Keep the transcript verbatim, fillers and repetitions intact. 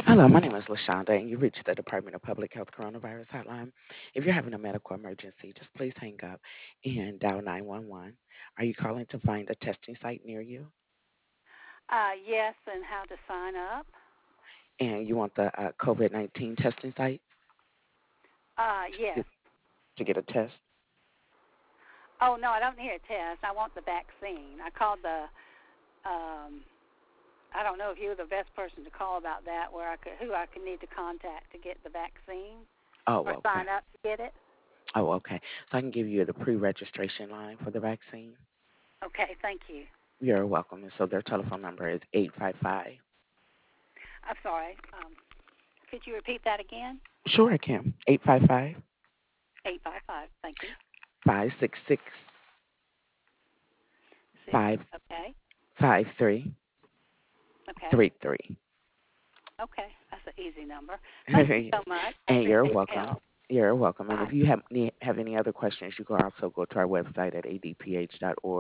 Hello, my name is LaShonda, and you reached the Department of Public Health Coronavirus Hotline. If you're having a medical emergency, just please hang up and dial nine one one. Are you calling to find a testing site near you? Uh, yes, and how to sign up. And you want the uh, COVID nineteen testing site Uh, to yes. get, to get a test? Oh, no, I don't need a test. I want the vaccine. I called the, um, I don't know if you're the best person to call about that, where I could, who I could need to contact to get the vaccine Oh, or okay. sign up to get it. Oh, okay. So I can give you the pre-registration line for the vaccine. Okay, thank you. You're welcome. And so their telephone number is eight five five. I'm sorry. Um, could you repeat that again? Sure, I can. eight five five, eight five five. Thank you. five six six, Six. five Okay. five three Okay. three three. Okay. That's an easy number. Thank you so Yes. much. I And you're appreciate your welcome. help. You're welcome. And Bye. if you have any, have any other questions, you can also go to our website at a d p h dot org